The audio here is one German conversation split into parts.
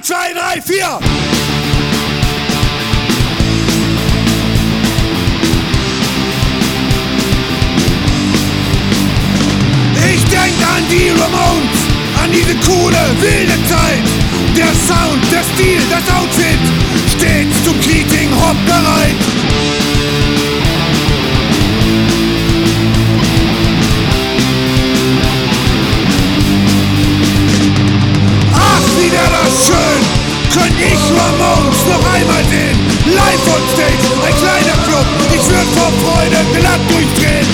2, 3, 4. Ich denk an die Ramones, an diese coole, wilde Zeit. Der Sound, der Stil, das Outfit, stets zum Meeting Hop bereit. Ach, wie wär das schön, könnt ich Ramones noch einmal sehen. Live on Stage, ein kleiner Club, ich würd vor Freude glatt durchdrehen.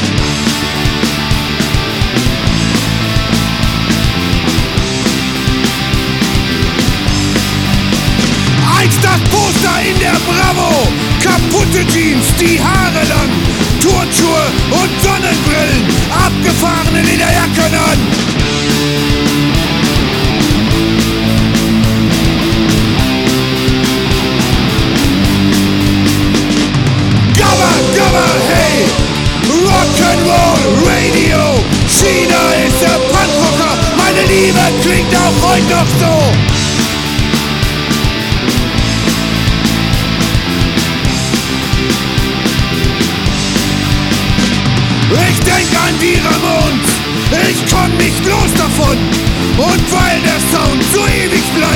Das Poster in der Bravo, kaputte Jeans, die Haare lang, Turnschuhe und Sonnenbrillen, abgefahrene Lederjacken an. Gabba, gabba, hey, Rock'n'Roll Radio, China ist der Punkrocker, meine Liebe klingt auch heute noch so. Ich denk an die Ramones, ich komm nicht los davon. Und weil der Sound so ewig bleibt,